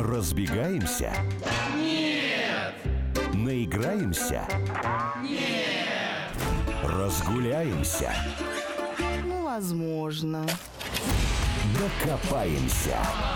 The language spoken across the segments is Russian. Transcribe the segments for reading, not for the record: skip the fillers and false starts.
Разбегаемся? Нет! Наиграемся? Нет! Разгуляемся? Возможно. Докопаемся.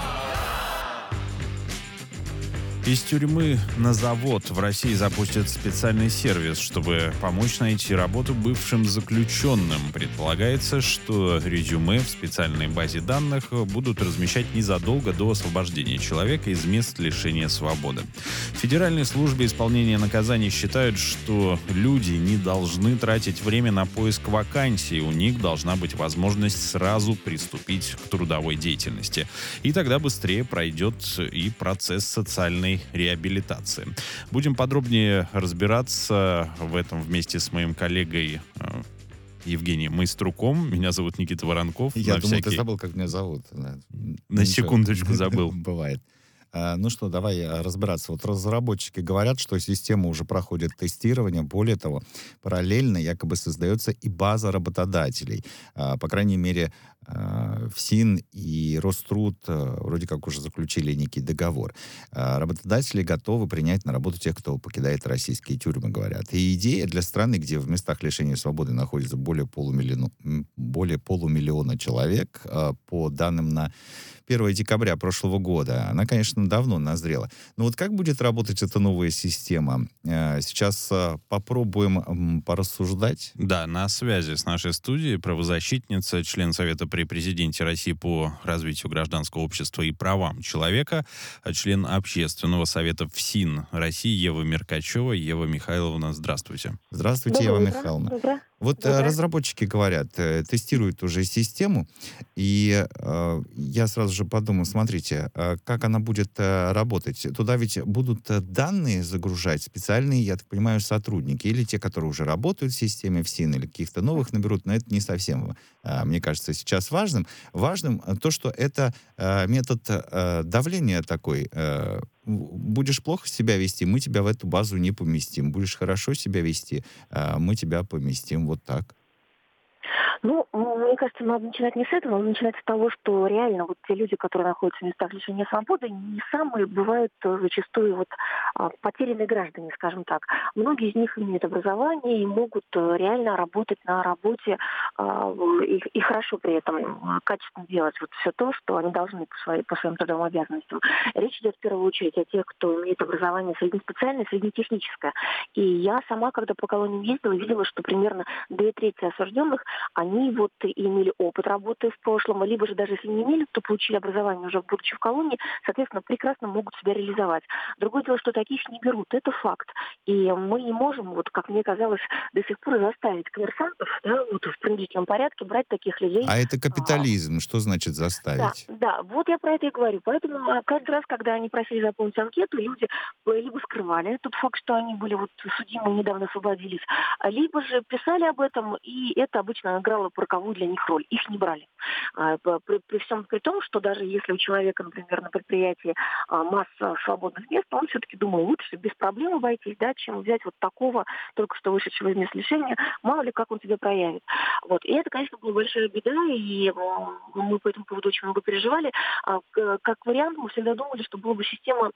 Из тюрьмы на завод в России запустят специальный сервис, чтобы помочь найти работу бывшим заключенным. Предполагается, что резюме в специальной базе данных будут размещать незадолго до освобождения человека из мест лишения свободы. В Федеральной службе исполнения наказаний считают, что люди не должны тратить время на поиск вакансий. У них должна быть возможность сразу приступить к трудовой деятельности. И тогда быстрее пройдет и процесс социальной реабилитации. Будем подробнее разбираться в этом вместе с моим коллегой Евгением Майструком. Меня зовут Никита Воронков. Я думал, ты забыл, как меня зовут. На секундочку забыл. Бывает. Ну что, давай разбираться. Вот разработчики говорят, что система уже проходит тестирование. Более того, параллельно якобы создается и база работодателей. По крайней мере, ФСИН и Роструд вроде как уже заключили некий договор. Работодатели готовы принять на работу тех, кто покидает российские тюрьмы, говорят. И идея для страны, где в местах лишения свободы находится более полумиллиона человек, по данным на 1 декабря прошлого года, она, конечно, давно назрела. Но вот как будет работать эта новая система? Сейчас попробуем порассуждать. Да, на связи с нашей студией правозащитница, член Совета при президенте России по развитию гражданского общества и правам человека, член Общественного совета ФСИН России Ева Меркачева. Ева Михайловна, здравствуйте. Здравствуйте, Ева Михайловна. Доброе. Вот разработчики говорят, тестируют уже систему, и я сразу же подумал, смотрите, как она будет работать. Туда ведь будут данные загружать специальные, я так понимаю, сотрудники, или те, которые уже работают в системе ФСИН, или каких-то новых наберут, но это не совсем, мне кажется, сейчас важным. Важным то, что это метод давления такой. Будешь плохо себя вести, мы тебя в эту базу не поместим. Будешь хорошо себя вести, мы тебя поместим. Вот так. Ну, мне кажется, надо начинать не с этого, надо начинать с того, что реально вот те люди, которые находятся в местах лишения свободы, не самые бывают зачастую вот потерянные граждане, скажем так. Многие из них имеют образование и могут реально работать на работе и хорошо при этом качественно делать вот все то, что они должны по своим трудовым обязанностям. Речь идет в первую очередь о тех, кто имеет образование среднеспециальное, среднетехническое. И я сама, когда по колониям ездила, видела, что примерно 2/3 осужденных, они вот имели опыт работы в прошлом, либо же даже если не имели, то получили образование уже будучи в колонии, соответственно, прекрасно могут себя реализовать. Другое дело, что таких не берут, это факт. И мы не можем, вот как мне казалось, до сих пор заставить коммерсантов, да, вот в принудительном порядке брать таких людей. А это капитализм, что значит заставить? Да, вот я про это и говорю. Поэтому каждый раз, когда они просили заполнить анкету, люди либо скрывали тот факт, что они были вот судимы и недавно освободились, либо же писали об этом, и это обычно играло роковую для них роль. Их не брали. При всем при том, что даже если у человека, например, на предприятии масса свободных мест, он все-таки думал, лучше без проблем обойтись, да, чем взять вот такого, только что вышедшего из мест лишения, мало ли как он себя проявит. Вот. И это, конечно, была большая беда, и мы по этому поводу очень много переживали. Как вариант, мы всегда думали, что была бы система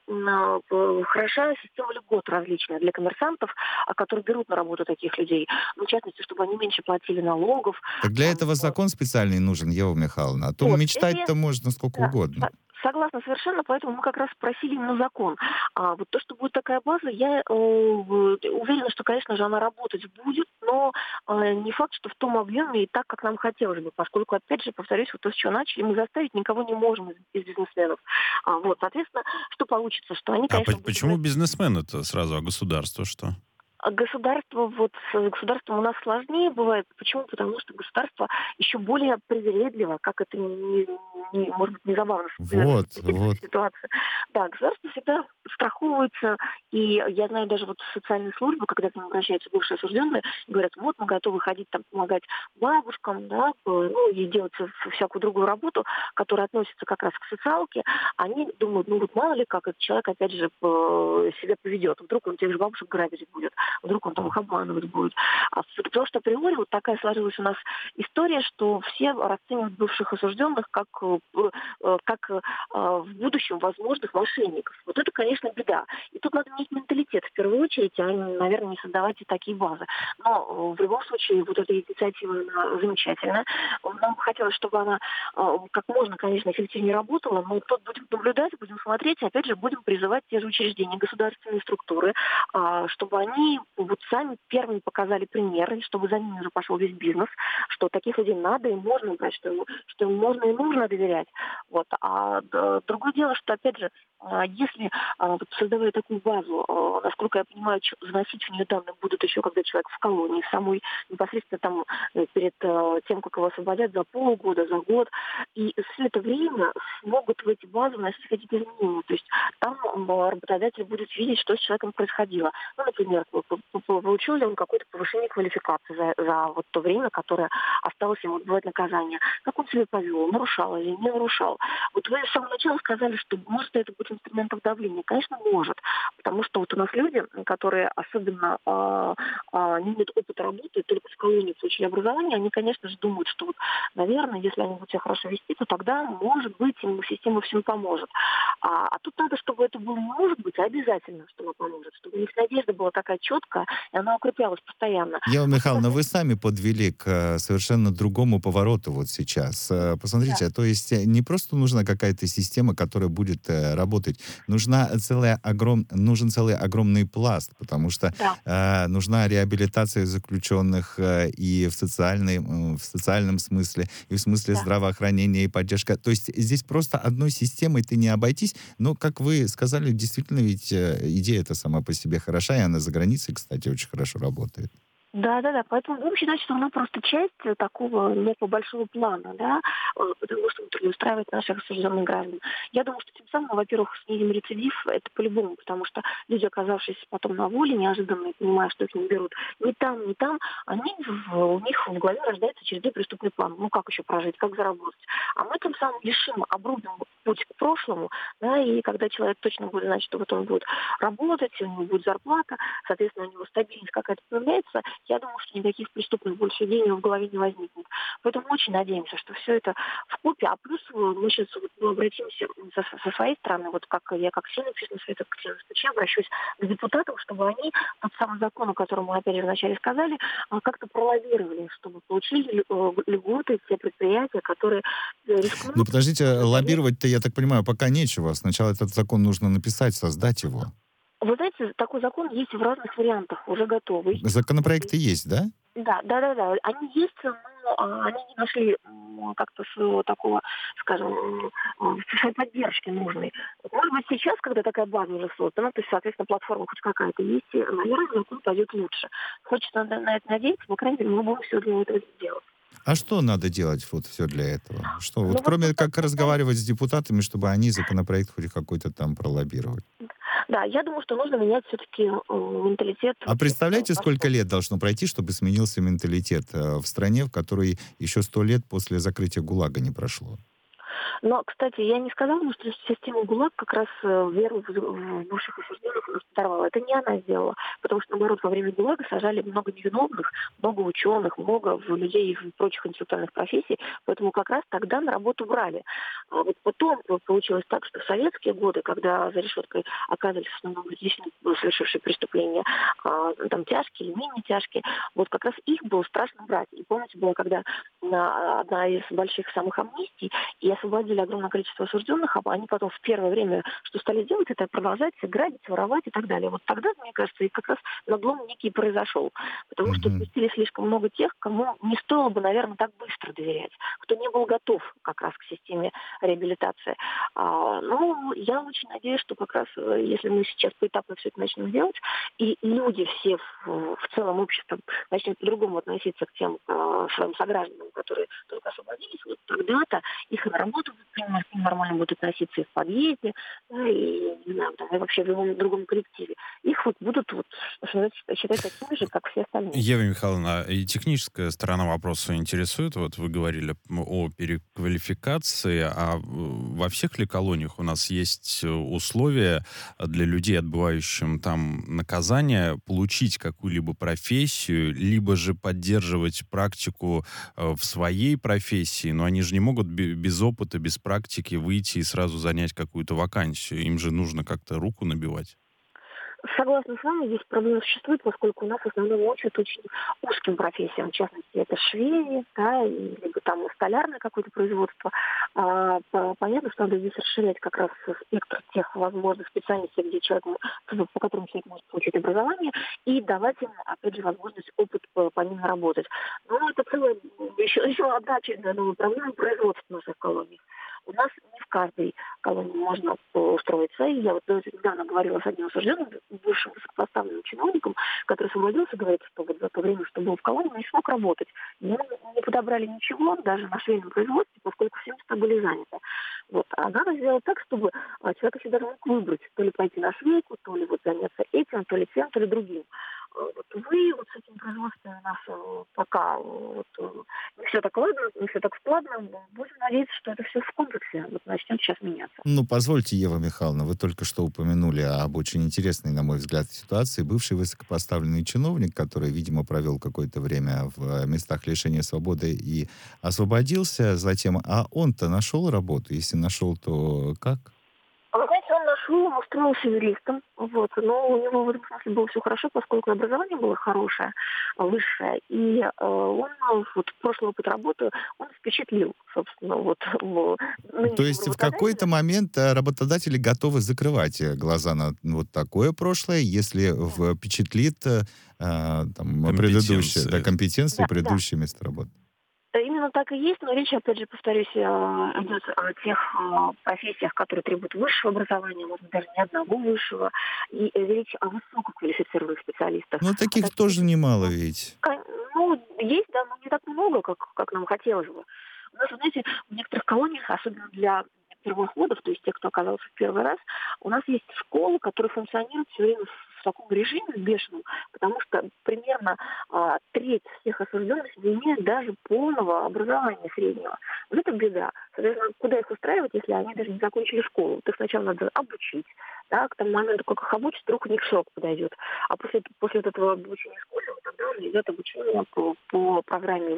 хороша, система льгот различная для коммерсантов, которые берут на работу таких людей. В частности, чтобы они меньше платили налогов. Так для этого закон специальный нужен, Ева Михайловна. А то вот, мечтать-то можно сколько угодно. Согласна совершенно, поэтому мы как раз просили именно закон. А вот то, что будет такая база, я уверена, что, конечно же, она работать будет, но не факт, что в том объеме и так, как нам хотелось бы, поскольку, опять же, повторюсь, вот то, с чего начали, мы заставить никого не можем из бизнесменов. Вот, соответственно, что получится, что они, конечно... Почему бизнесмены-то сразу, а государство что? Государство, с государством у нас сложнее бывает. Почему? Потому что государство еще более привередливо, как это может быть, незабавно ситуация. Да, государство всегда страховывается, и я знаю даже вот в социальной службе, когда к ним обращаются бывшие осужденные, говорят, вот мы готовы ходить там помогать бабушкам, да, и делать всякую другую работу, которая относится как раз к социалке. Они думают, вот мало ли как этот человек опять же себя поведет, вдруг он тех же бабушек грабить будет. вдруг он там их обманывать будет. Потому что априори вот такая сложилась у нас история, что все расценивают бывших осужденных как в будущем возможных мошенников. Вот это, конечно, беда. И тут надо менять менталитет в первую очередь, а, наверное, не создавать и такие базы. Но в любом случае вот эта инициатива она замечательная. Нам бы хотелось, чтобы она как можно, конечно, эффективнее работала, но тут будем наблюдать, будем смотреть, и опять же будем призывать те же учреждения, государственные структуры, чтобы они вот сами первыми показали примеры, чтобы за ними уже пошел весь бизнес, что таких людей надо и можно брать, что им можно и нужно доверять. Вот. Другое дело, что, опять же, если создавая такую базу, насколько я понимаю, заносить в нее данные будут еще, когда человек в колонии, самой непосредственно там перед тем, как его освободят за полгода, за год, и все это время смогут в эти базы вносить какие-то изменения. То есть там работодатель будет видеть, что с человеком происходило. Ну, например, получил ли он какое-то повышение квалификации за вот то время, которое осталось ему отбывать наказание. Как он себя повел, нарушал или не нарушал. Вот вы с самого начала сказали, что может это быть инструментом давления. Конечно, может. Потому что вот у нас люди, которые особенно не имеют опыта работы, только в колонии получили образование, они, конечно же, думают, что вот, наверное, если они будут себя хорошо вести, то тогда, может быть, им система всем поможет. А тут надо, чтобы это было не может быть, а обязательно, что она поможет. Чтобы у них надежда была такая четкая, и она укреплялась постоянно. Ева Михайловна, вы сами подвели к совершенно другому повороту вот сейчас. Посмотрите, Да. то есть не просто нужна какая-то система, которая будет работать, нужен целый огромный пласт, потому что нужна реабилитация заключенных и в социальном смысле, и в смысле здравоохранения и поддержка. То есть здесь просто одной системой ты не обойтись, но, как вы сказали, действительно ведь идея эта сама по себе хороша, и она за границей, кстати, очень хорошо работает. Да. Поэтому будем считать, что она просто часть такого некого большого плана, да, потому что устраивает наших осужденных граждан. Я думаю, что тем самым, во-первых, снизим рецидив, это по-любому, потому что люди, оказавшись потом на воле, неожиданно понимая, что их не берут ни там, у них в голове рождается очередной преступный план. Ну, как еще прожить, как заработать? А мы тем самым лишим, обрубим путь к прошлому, да, и когда человек точно будет знать, что вот он будет работать, у него будет зарплата, соответственно, у него стабильность какая-то появляется, я думаю, что никаких преступных больше идей у него в голове не возникнет. Поэтому очень надеемся, что все это вкупе. А плюс мы сейчас обратимся со своей стороны, вот как я как член общественного совета, как член СПЧ, обращусь к депутатам, чтобы они тот самый закон, о котором мы опять же вначале сказали, как-то пролоббировали, чтобы получили льготы те предприятия, которые рискуют. Ну, подождите, лоббировать-то, я так понимаю, пока нечего. Сначала этот закон нужно написать, создать его. Вы знаете, такой закон есть в разных вариантах, уже готовый. Законопроекты есть, да? Да. Они есть, но они не нашли как-то своего такого, скажем, своей поддержки нужной. Вот, может быть, сейчас, когда такая база уже создана, то есть, соответственно, платформа хоть какая-то есть, и, наверное, закон пойдет лучше. Хочется на это надеяться, по крайней мере, мы будем все для этого сделать. А что надо делать вот все для этого? Что, вот Ну, кроме вот как разговаривать с депутатами, чтобы они законопроект хоть какой-то там пролоббировали? Да, я думаю, что нужно менять все-таки менталитет. А представляете, сколько лет должно пройти, чтобы сменился менталитет в стране, в которой еще 100 лет после закрытия ГУЛАГа не прошло? Но, кстати, я не сказала, что система ГУЛАГ как раз веру в бывших осужденных у нас подорвала. Это не она сделала. Потому что, наоборот, во время ГУЛАГа сажали много невиновных, много ученых, много людей из прочих интеллектуальных профессий. Поэтому как раз тогда на работу брали. А вот потом получилось так, что в советские годы, когда за решеткой оказывались в основном люди, совершившие преступления, там тяжкие или менее тяжкие, вот как раз их было страшно брать. И помните, была когда одна из больших самых амнистий, и освободили огромное количество осужденных, а они потом в первое время, что стали делать, это продолжать грабить, воровать и так далее. Вот тогда, мне кажется, и как раз надлом некий произошел. Потому что отпустили слишком много тех, кому не стоило бы, наверное, так быстро доверять, кто не был готов как раз к системе реабилитации. Ну, я очень надеюсь, что как раз, если мы сейчас поэтапно все это начнем делать, и люди все в целом обществе начнут по-другому относиться к тем своим согражданам, которые только освободились, вот тогда-то их и на работу будут принимать, к ним нормально будут относиться и в подъезде, да, и, не знаю, там, и вообще в любом другом коллективе. Их вот будут вот, считать такими же, как все остальные. Ева Михайловна, и техническая сторона вопроса интересует. Вот вы говорили о переквалификации, а во всех ли колониях у нас есть условия для людей, отбывающим там наказание, получить какую-либо профессию, либо же поддерживать практику в своей профессии, но они же не могут без опыта, без практики выйти и сразу занять какую-то вакансию. Им же нужно как-то руку набивать. Согласна с вами, здесь проблема существует, поскольку у нас в основном учат очень узким профессиям. В частности, это швеи, да, либо там столярное какое-то производство. Понятно, что надо здесь расширять как раз спектр тех возможных специальностей, где человек, по которым человек может получить образование, и давать им, опять же, возможность, опыт по ним работать. Но это целая еще одна очередная новая проблема производства в наших колониях. У нас не в каждой колонии можно устроиться. И я вот недавно говорила с одним осужденным, бывшим высокопоставленным чиновником, который освободился, говорит, что вот за то время, что был в колонии, не смог работать. Ему не подобрали ничего, даже на швейном производстве, поскольку все места были заняты. Вот. А надо сделать так, чтобы человек еще даже мог выбрать, то ли пойти на швейку, то ли вот заняться этим, то ли тем, то ли другим. Вот, увы, вот с этим производством у нас пока вот, не все так ладно, не все так складно. Будем надеяться, что это все в комплексе вот начнет сейчас меняться. Ну, позвольте, Ева Михайловна, вы только что упомянули об очень интересной, на мой взгляд, ситуации. Бывший высокопоставленный чиновник, который, видимо, провел какое-то время в местах лишения свободы и освободился затем, а он-то нашел работу? Если нашел, то как? Вы знаете, он нашел, он устроился юристом, вот, но у него в этом смысле было все хорошо, поскольку образование было хорошее, высшее, и он, вот, прошлый опыт работы, он впечатлил, собственно, вот. То есть в какой-то момент работодатели готовы закрывать глаза на вот такое прошлое, если впечатлит предыдущее, компетенции предыдущее место работы? Именно так и есть, но речь, опять же, повторюсь, идет о тех профессиях, которые требуют высшего образования, может быть, даже не одного высшего, и речь о высококвалифицированных специалистах. Ну, таких тоже немало ведь. Ну, есть, да, но не так много, как нам хотелось бы. У нас, знаете, в некоторых колониях, особенно для первоходов, то есть тех, кто оказался в первый раз, у нас есть школы, которые функционируют все время в таком режиме бешеном, потому что примерно треть всех осужденных не имеют даже полного образования среднего. Вот это беда. Соответственно, куда их устраивать, если они даже не закончили школу? Вот их сначала надо обучить, да, к тому моменту, как их обучат, вдруг у них срок подойдет. А после этого обучения в школе тогда уже идет обучение по программе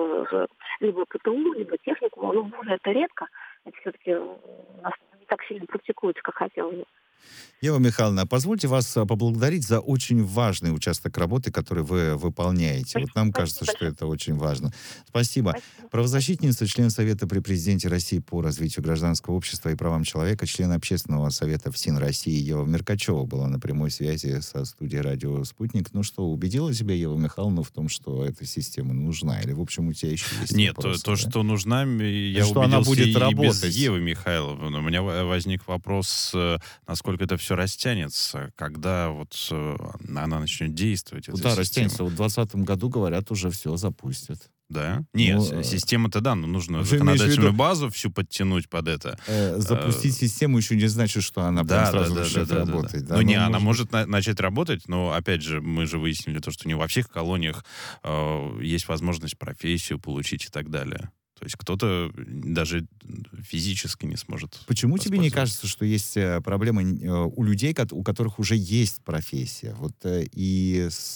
либо ПТУ, либо техникуму. Но вузы это редко. Это все-таки у нас не так сильно практикуется, как хотелось бы. Ева Михайловна, позвольте вас поблагодарить за очень важный участок работы, который вы выполняете. Спасибо. Вот нам кажется, что это очень важно. Спасибо. Правозащитница, член Совета при Президенте России по развитию гражданского общества и правам человека, член Общественного совета ФСИН России Ева Меркачева была на прямой связи со студией «Радио Спутник». Ну что, убедила тебя, Ева Михайловна, в том, что эта система нужна? Или, в общем, у тебя еще есть Нет, вопросы, то, что нужна, я что убедился она будет и работать. без Евы Михайловны. У меня возник вопрос, насколько это все растянется, когда вот она начнет действовать. Да, растянется. В 2020 году, говорят, уже все запустят. Да? Нет, система-то да, но нужно законодательную базу всю подтянуть под это. Запустить систему еще не значит, что она прям сразу начнет работать. Да? Ну, не, она может начать работать, но, опять же, мы же выяснили то, что не во всех колониях есть возможность профессию получить и так далее. То есть кто-то даже физически не сможет. Почему тебе не кажется, что есть проблема у людей, у которых уже есть профессия? Вот и с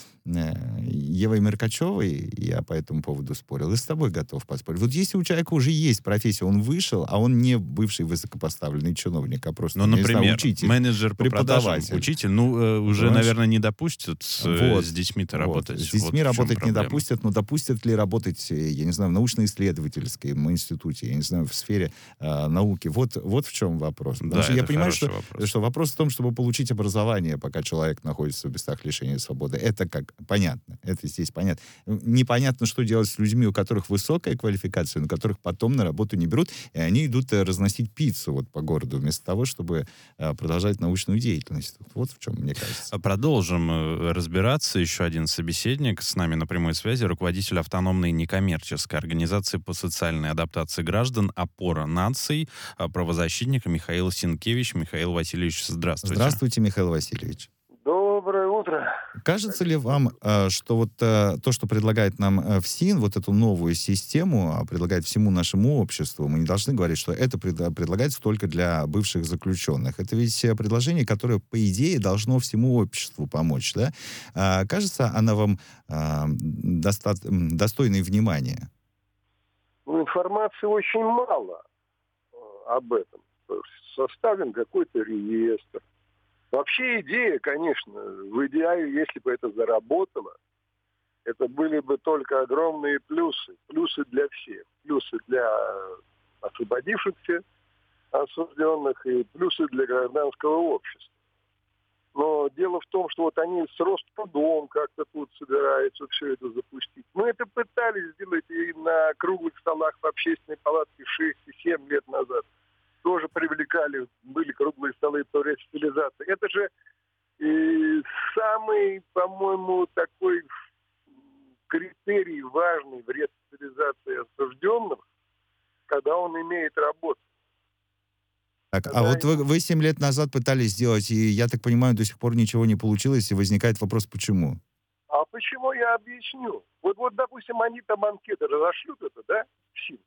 Евой Меркачевой я по этому поводу спорил, и с тобой готов поспорить. Вот если у человека уже есть профессия, он вышел, а он не бывший высокопоставленный чиновник, а просто, например, учитель, менеджер по продажам, учитель, уже, наверное, не допустят с детьми-то работать. С детьми работать не допустят, но допустят ли работать, я не знаю, в научно-исследовательском институте, я не знаю, в сфере науки. Вот в чем вопрос. Потому что я понимаю, что вопрос в том, чтобы получить образование, пока человек находится в местах лишения свободы. Это как Понятно. Это здесь понятно. Непонятно, что делать с людьми, у которых высокая квалификация, но которых потом на работу не берут, и они идут разносить пиццу вот по городу, вместо того, чтобы продолжать научную деятельность. Вот в чем, мне кажется. Продолжим разбираться. Еще один собеседник с нами на прямой связи, руководитель автономной некоммерческой организации по социальной адаптации граждан «Опора наций», правозащитник Михаил Синкевич. Михаил Васильевич, здравствуйте. Здравствуйте, Михаил Васильевич. Доброе утро. Кажется ли вам, что вот то, что предлагает нам ФСИН, вот эту новую систему, предлагает всему нашему обществу, мы не должны говорить, что это предлагается только для бывших заключенных. Это ведь предложение, которое, по идее, должно всему обществу помочь, да? Кажется, она вам достойной внимания? Ну, информации очень мало об этом. Составлен какой-то реестр. Вообще идея, конечно, в идеале, если бы это заработало, это были бы только огромные плюсы. Плюсы для всех. Плюсы для освободившихся осужденных и плюсы для гражданского общества. Но дело в том, что вот они с Рострудом как-то тут собираются все это запустить. Мы это пытались сделать и на круглых столах в общественной палатке 6 и 7 лет назад. Тоже привлекали, были круглые столы по ресоциализации. Это же самый, по-моему, такой критерий важный в ресоциализации осужденных, когда он имеет работу. Так, а вот вы 7 лет назад пытались сделать, и, я так понимаю, до сих пор ничего не получилось, и возникает вопрос, почему? А почему, я объясню. Вот, допустим, они там анкеты разошлют это, да, в СИН.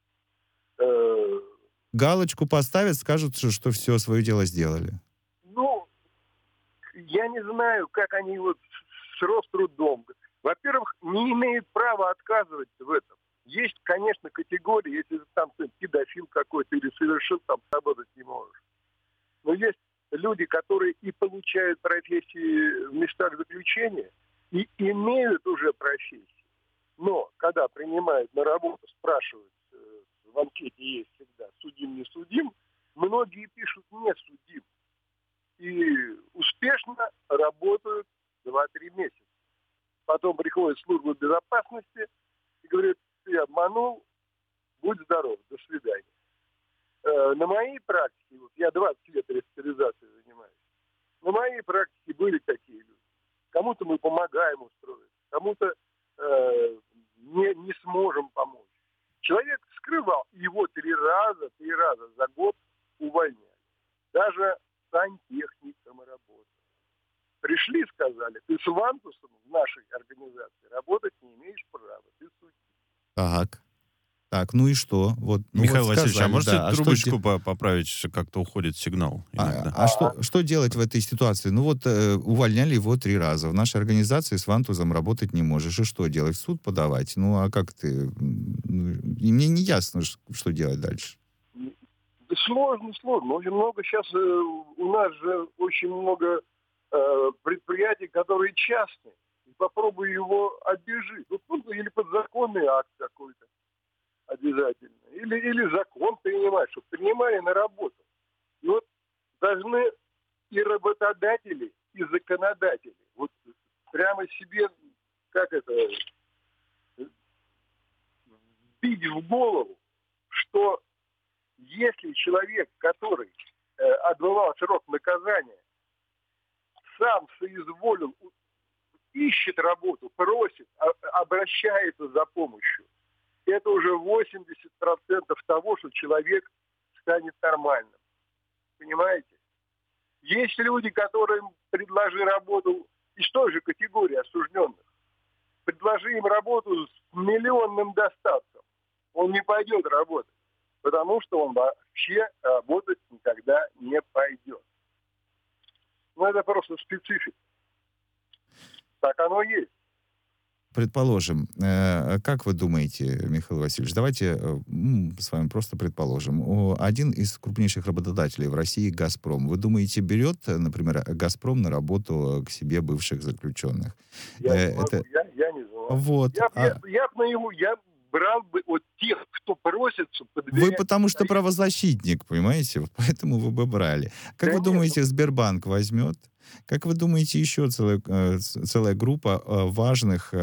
Галочку поставят, скажут, что все, свое дело сделали. Ну, я не знаю, как они вот с Рострудом. Во-первых, не имеют права отказывать в этом. Есть, конечно, категории, если там педофил какой-то или совершил, там работать не можешь. Но есть люди, которые и получают профессии в местах заключения, и имеют уже профессии. Но, когда принимают на работу, спрашивают, в анкете есть всегда судим, не судим, многие пишут не судим. И успешно работают 2-3 месяца. Потом приходит служба безопасности и говорит, ты обманул, будь здоров, до свидания. На моей практике, вот я 20 лет ресоциализацией занимаюсь, на моей практике были такие люди. Кому-то мы помогаем устроить, кому-то не сможем помочь. Человек скрывал, его 3 раза за год увольняли. Даже сантехником работал. Пришли, сказали, ты с Вантусом в нашей организации работать не имеешь права, ты судья. Так, ну и что? Вот, Михаил вот Васильевич, сказали, а можете да, трубочку поправить, как-то уходит сигнал иногда. Что делать в этой ситуации? Ну вот увольняли его 3 раза. В нашей организации с Вантузом работать не можешь. И что делать? В суд подавать? Ну а как ты? И мне не ясно, что делать дальше. Сложно. Очень много сейчас, у нас же очень много предприятий, которые частные. И попробуй его обижи. Или подзаконный акт какой-то обязательно. Или закон принимать, чтобы принимали на работу. И вот должны и работодатели, и законодатели вот прямо себе, вбить в голову, что если человек, который отбывал срок наказания, сам соизволил, ищет работу, просит, обращается за помощью, это уже 80% того, что человек станет нормальным. Понимаете? Есть люди, которым предложи работу из той же категории осужденных. Предложи им работу с миллионным достатком. Он не пойдет работать, потому что он вообще работать никогда не пойдет. Ну, это просто специфика. Так оно есть. Предположим, как вы думаете, Михаил Васильевич, давайте с вами просто предположим, один из крупнейших работодателей в России, «Газпром», вы думаете, берет, например, «Газпром» на работу к себе бывших заключенных? Я не знаю. Вот. Я брал бы от тех, кто просится. Вы потому что правозащитник, понимаете? Поэтому вы бы брали. Как вы думаете, Сбербанк возьмет? Как вы думаете, еще целая группа важных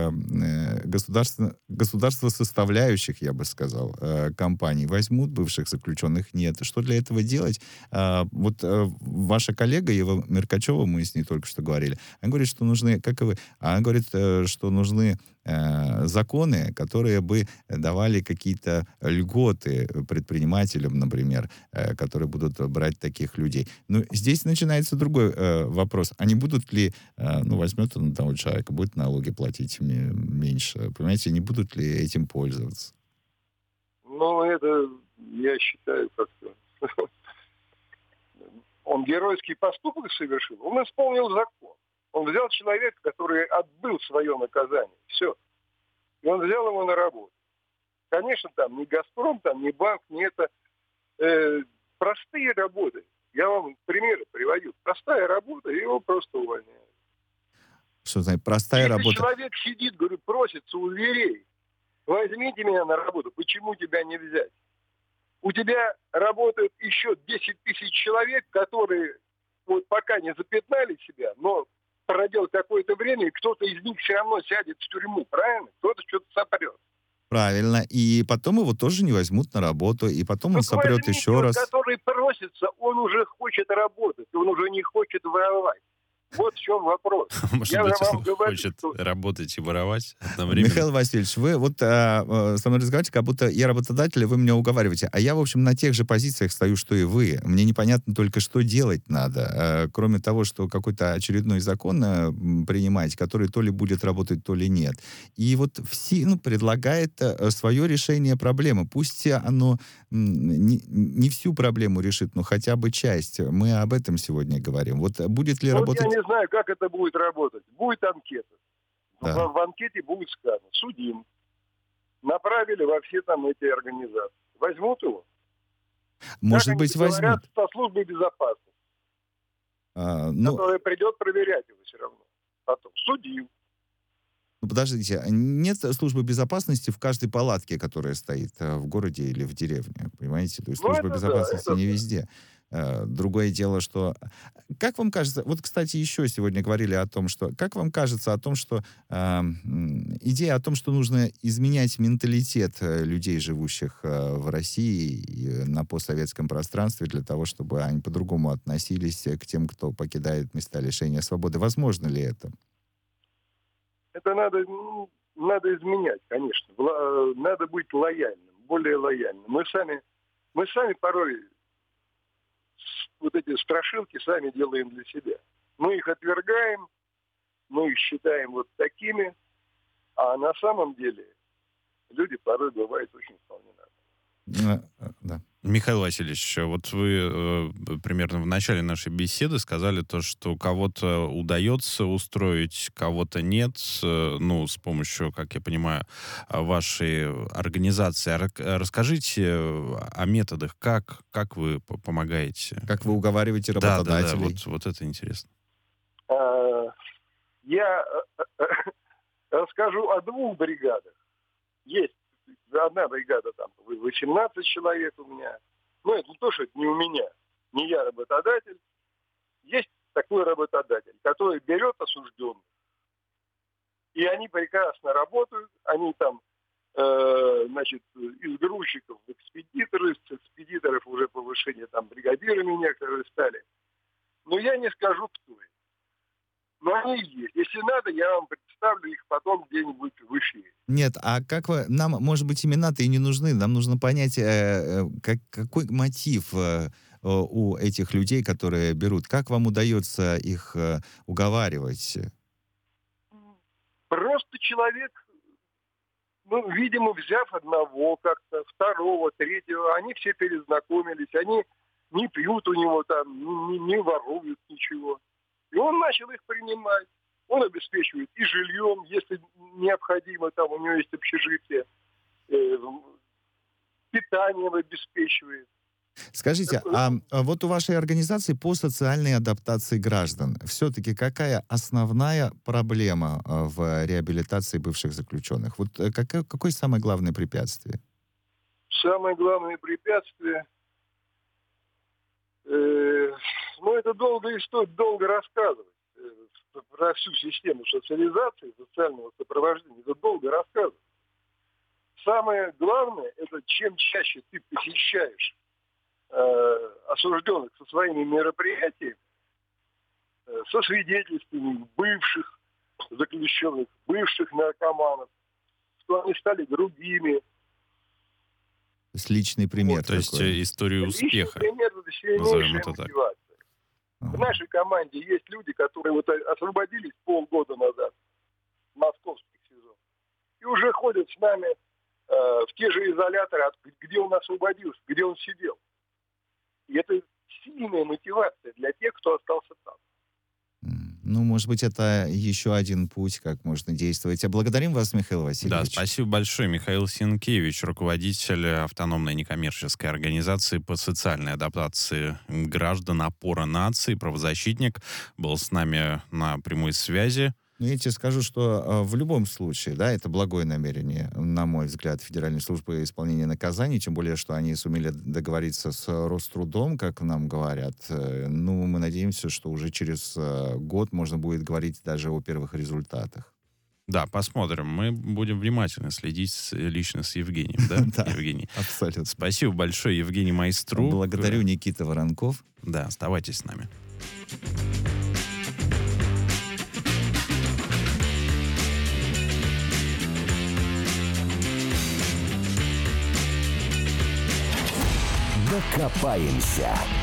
государствосоставляющих, я бы сказал, компаний возьмут бывших заключенных? Нет. Что для этого делать? Ваша коллега Ева Меркачева, мы с ней только что говорили, она говорит, что нужны, как и вы, она говорит, что нужны законы, которые бы давали какие-то льготы предпринимателям, например, которые будут брать таких людей. Но здесь начинается другой вопрос. Они будут ли, возьмет он того человека, будет налоги платить меньше, понимаете, не будут ли этим пользоваться? Это, я считаю, как-то... Он геройский поступок совершил, он исполнил закон. Он взял человека, который отбыл свое наказание. Все. И он взял его на работу. Конечно, там не «Газпром», там не банк, не это. Простые работы. Я вам примеры приводил. Простая работа, и его просто увольняют. Что значит простая Если работа? человек сидит, говорит, просится у дверей, возьмите меня на работу, почему тебя не взять? У тебя работают еще 10 тысяч человек, которые вот пока не запятнали себя, но пройдет какое-то время, и кто-то из них все равно сядет в тюрьму, правильно? Кто-то что-то сопрет. Правильно. И потом его тоже не возьмут на работу, и потом он сопрет еще раз. Который просится, он уже хочет работать, он уже не хочет воровать. Вот в чем вопрос. Может быть, он хочет работать и воровать одновременно. Михаил Васильевич, вы со мной разговариваете, как будто я работодатель, и вы меня уговариваете. А я, в общем, на тех же позициях стою, что и вы. Мне непонятно только, что делать надо. Кроме того, что какой-то очередной закон принимать, который то ли будет работать, то ли нет. И вот ФСИН предлагает свое решение проблемы. Пусть оно не всю проблему решит, но хотя бы часть. Мы об этом сегодня говорим. Вот будет ли работать... Я не знаю, как это будет работать. Будет анкета. Да. В анкете будет сказано: судим. Направили во все там эти организации. Возьмут его? Может быть, возьмут. Говорят, со службы безопасности. Которая придет проверять его все равно. Потом судим. Подождите, нет службы безопасности в каждой палатке, которая стоит в городе или в деревне, понимаете? То есть служба безопасности не везде. Другое дело, что... Как вам кажется... Вот, кстати, еще сегодня говорили о том, что... Как вам кажется о том, что... идея о том, что нужно изменять менталитет людей, живущих в России на постсоветском пространстве, для того, чтобы они по-другому относились к тем, кто покидает места лишения свободы. Возможно ли это? Это надо изменять, конечно. Надо быть лояльным, более лояльным. Мы сами порой вот эти страшилки сами делаем для себя. Мы их отвергаем, мы их считаем вот такими, а на самом деле люди порой бывают очень вполне нормальные. Да. Михаил Васильевич, вот вы примерно в начале нашей беседы сказали то, что кого-то удается устроить, кого-то нет, с помощью, как я понимаю, вашей организации. Расскажите о методах, как вы помогаете. Как вы уговариваете работодателей. Да, вот это интересно. Я расскажу о 2 бригадах. Есть одна бригада, там 18 человек у меня. Это не то, что это не у меня. Не я работодатель. Есть такой работодатель, который берет осужденных. И они прекрасно работают. Они там, из грузчиков в экспедиторы, с экспедиторов уже повышение там бригадирами некоторые стали. Но я не скажу, кто это. Но они есть. Если надо, я вам представлю их потом где-нибудь в эфире. Нет, а как вы... Нам, может быть, имена-то и не нужны. Нам нужно понять, какой мотив у этих людей, которые берут. Как вам удается их уговаривать? Просто человек, видимо, взяв одного как-то, второго, третьего, они все перезнакомились, они не пьют у него там, не воруют ничего. И он начал их принимать. Он обеспечивает и жильем, если необходимо, там у него есть общежитие, питанием обеспечивает. Скажите, а вот у вашей организации по социальной адаптации граждан все-таки какая основная проблема в реабилитации бывших заключенных? Вот какое самое главное препятствие? Самое главное препятствие Ну, это долго и стоит долго рассказывать. Про всю систему социализации, социального сопровождения. Это долго рассказывать. Самое главное, это чем чаще ты посещаешь осужденных со своими мероприятиями, со свидетельствами бывших заключенных, бывших наркоманов, что они стали другими. То есть личный пример. Вот, то есть такой. историю успеха. Личный пример – это Назовем сильнейшая это так. мотивация. В нашей команде есть люди, которые вот освободились полгода назад в московских СИЗО. И уже ходят с нами в те же изоляторы, где он освободился, где он сидел. И это сильная мотивация для тех, кто остался там. Ну, может быть, это еще один путь, как можно действовать. Благодарим вас, Михаил Васильевич. Да, спасибо большое. Михаил Сенкевич, руководитель автономной некоммерческой организации по социальной адаптации граждан «Опора нации», правозащитник, был с нами на прямой связи. Ну, я тебе скажу, что в любом случае, да, это благое намерение, на мой взгляд, Федеральной службы исполнения наказаний, тем более, что они сумели договориться с Рострудом, как нам говорят. Ну, мы надеемся, что уже через год можно будет говорить даже о первых результатах. Да, посмотрим. Мы будем внимательно следить лично с Евгением, да? Да, Евгений. абсолютно. Спасибо большое, Евгений Майстру. Благодарю, Никита Воронков. Да, оставайтесь с нами. Докопаемся.